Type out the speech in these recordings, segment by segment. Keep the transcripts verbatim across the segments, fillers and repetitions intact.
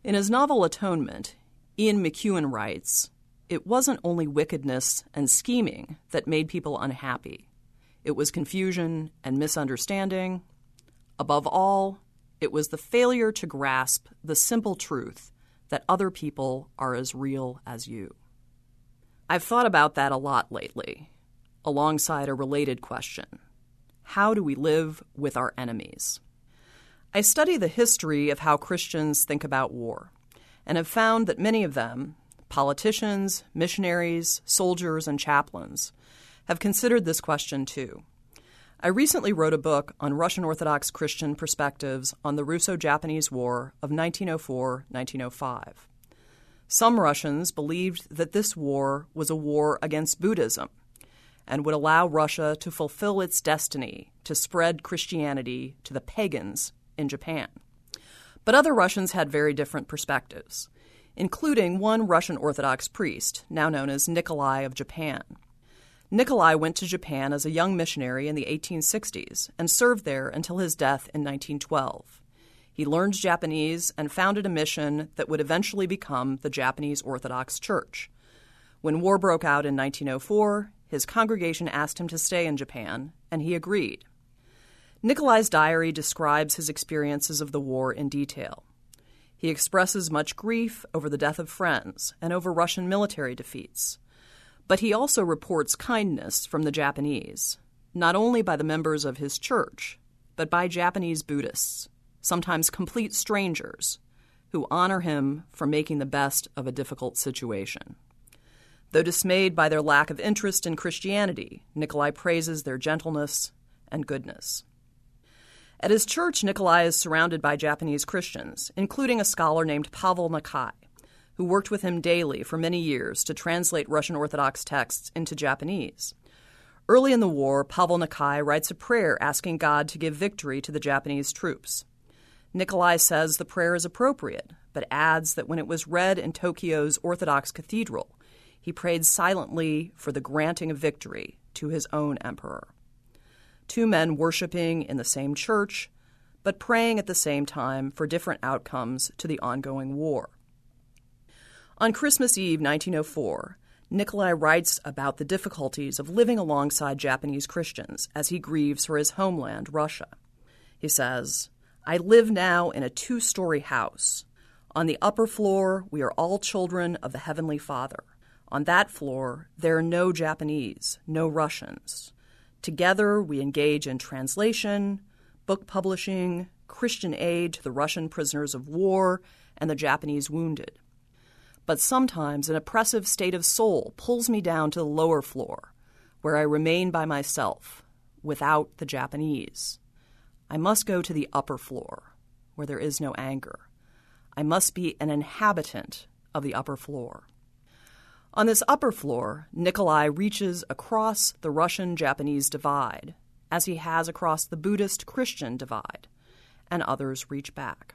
In his novel Atonement, Ian McEwan writes, "It wasn't only wickedness and scheming that made people unhappy. It was confusion and misunderstanding. Above all, it was the failure to grasp the simple truth that other people are as real as you." I've thought about that a lot lately, alongside a related question. How do we live with our enemies? I study the history of how Christians think about war, and have found that many of them, politicians, missionaries, soldiers, and chaplains, have considered this question too. I recently wrote a book on Russian Orthodox Christian perspectives on the Russo-Japanese War of nineteen oh four to nineteen oh five. Some Russians believed that this war was a war against Buddhism and would allow Russia to fulfill its destiny to spread Christianity to the pagans in Japan. But other Russians had very different perspectives, including one Russian Orthodox priest, now known as Nikolai of Japan. Nikolai went to Japan as a young missionary in the eighteen sixties and served there until his death in nineteen twelve. He learned Japanese and founded a mission that would eventually become the Japanese Orthodox Church. When war broke out in nineteen oh four, his congregation asked him to stay in Japan, and he agreed. Nikolai's diary describes his experiences of the war in detail. He expresses much grief over the death of friends and over Russian military defeats. But he also reports kindness from the Japanese, not only by the members of his church, but by Japanese Buddhists, sometimes complete strangers, who honor him for making the best of a difficult situation. Though dismayed by their lack of interest in Christianity, Nikolai praises their gentleness and goodness. At his church, Nikolai is surrounded by Japanese Christians, including a scholar named Pavel Nakai, who worked with him daily for many years to translate Russian Orthodox texts into Japanese. Early in the war, Pavel Nakai writes a prayer asking God to give victory to the Japanese troops. Nikolai says the prayer is appropriate, but adds that when it was read in Tokyo's Orthodox Cathedral, he prayed silently for the granting of victory to his own emperor. Two men worshiping in the same church, but praying at the same time for different outcomes to the ongoing war. On Christmas Eve nineteen oh four, Nikolai writes about the difficulties of living alongside Japanese Christians as he grieves for his homeland, Russia. He says, "I live now in a two-story house. On the upper floor, we are all children of the Heavenly Father. On that floor, there are no Japanese, no Russians. Together, we engage in translation, book publishing, Christian aid to the Russian prisoners of war and the Japanese wounded. But sometimes an oppressive state of soul pulls me down to the lower floor, where I remain by myself, without the Japanese. I must go to the upper floor, where there is no anger. I must be an inhabitant of the upper floor." On this upper floor, Nikolai reaches across the Russian-Japanese divide, as he has across the Buddhist-Christian divide, and others reach back.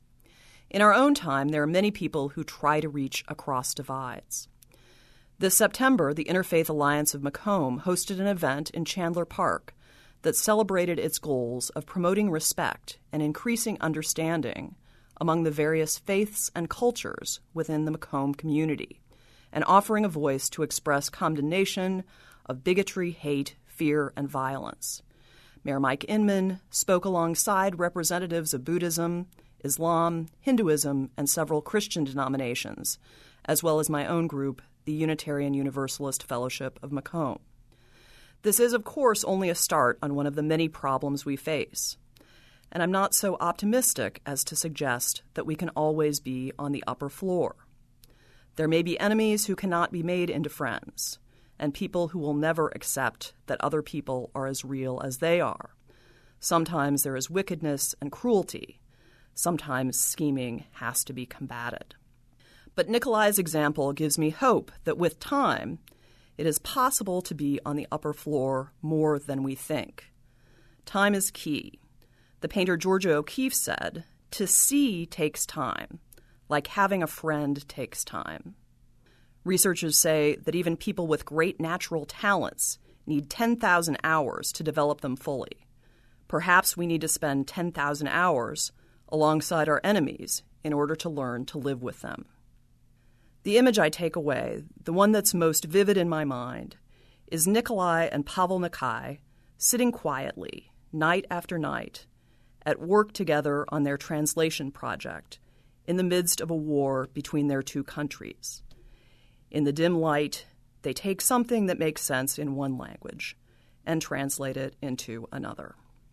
In our own time, there are many people who try to reach across divides. This September, the Interfaith Alliance of Macomb hosted an event in Chandler Park that celebrated its goals of promoting respect and increasing understanding among the various faiths and cultures within the Macomb community, and offering a voice to express condemnation of bigotry, hate, fear, and violence. Mayor Mike Inman spoke alongside representatives of Buddhism, Islam, Hinduism, and several Christian denominations, as well as my own group, the Unitarian Universalist Fellowship of Macomb. This is, of course, only a start on one of the many problems we face, and I'm not so optimistic as to suggest that we can always be on the upper floor. There may be enemies who cannot be made into friends, and people who will never accept that other people are as real as they are. Sometimes there is wickedness and cruelty. Sometimes scheming has to be combated. But Nikolai's example gives me hope that with time, it is possible to be on the upper floor more than we think. Time is key. The painter Georgia O'Keeffe said, "To see takes time, like having a friend takes time." Researchers say that even people with great natural talents need ten thousand hours to develop them fully. Perhaps we need to spend ten thousand hours alongside our enemies in order to learn to live with them. The image I take away, the one that's most vivid in my mind, is Nikolai and Pavel Nakai sitting quietly, night after night, at work together on their translation project in the midst of a war between their two countries. In the dim light, they take something that makes sense in one language and translate it into another.